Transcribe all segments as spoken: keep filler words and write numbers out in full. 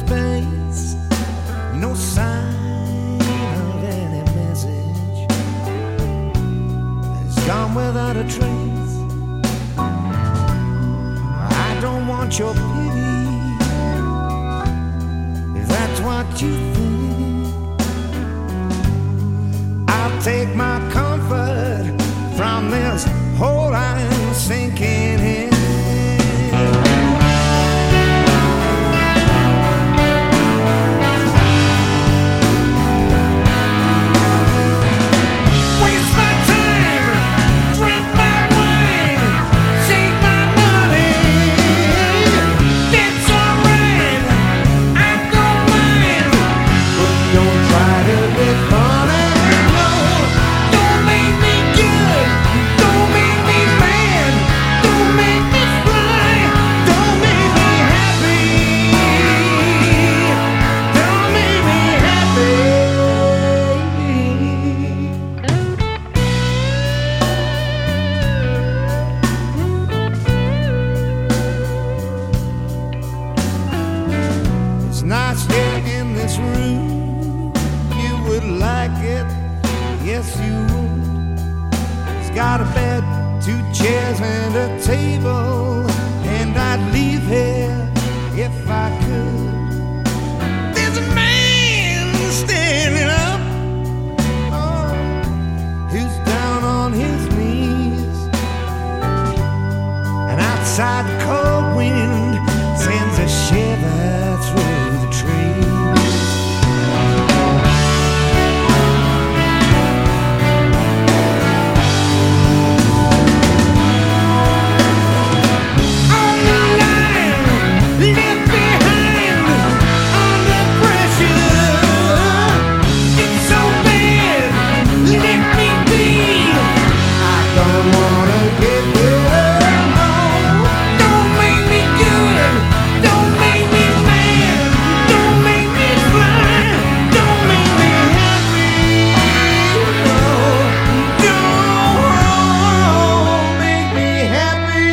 space, no sign of any message. It's gone without a trace. I don't want your pity, if that's what you think. I'll take my comfort from this hole I'm sinking in. Nice here in this room, you would like it, yes you would. It's got a bed, two chairs and a table, and I'd leave here if I could. There's a man standing up, oh, who's down on his knees, and outside the cold wind sends a shiver through the trees. On the line, left behind, under pressure. It's so bad, let me be. I don't wanna get better, no. Don't make me good, don't make me mad, don't make me fly, don't make me happy, no. Don't make me happy,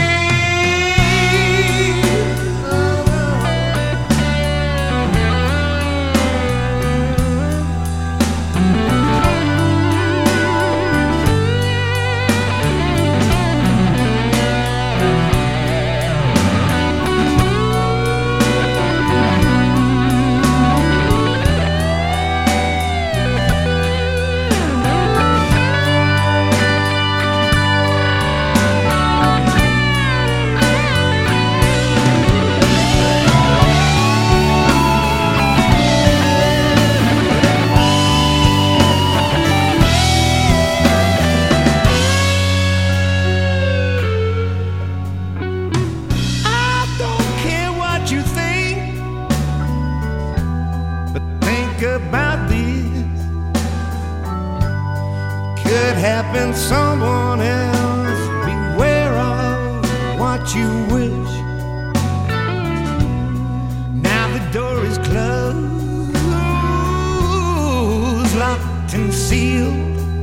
I don't care what you think, but think about this. Could happen to someone else. Beware of what you wish. Now the door is closed, locked and sealed,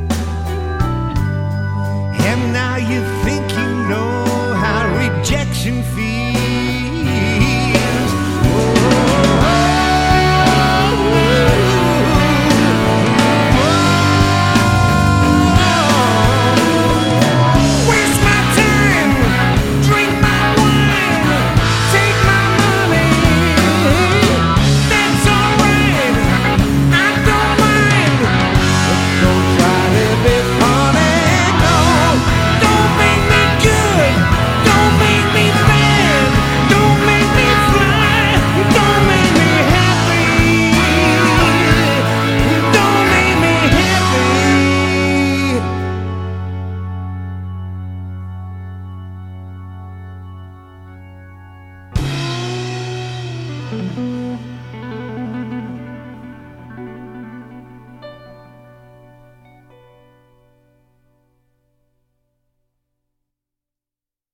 and now you think you know how rejection feels. Waste my time, drink my wine, take my money. That's alright, I don't mind. But don't try to be funny, no. Don't make me good, don't make me bad, don't make me fly, don't make me happy, don't make me happy.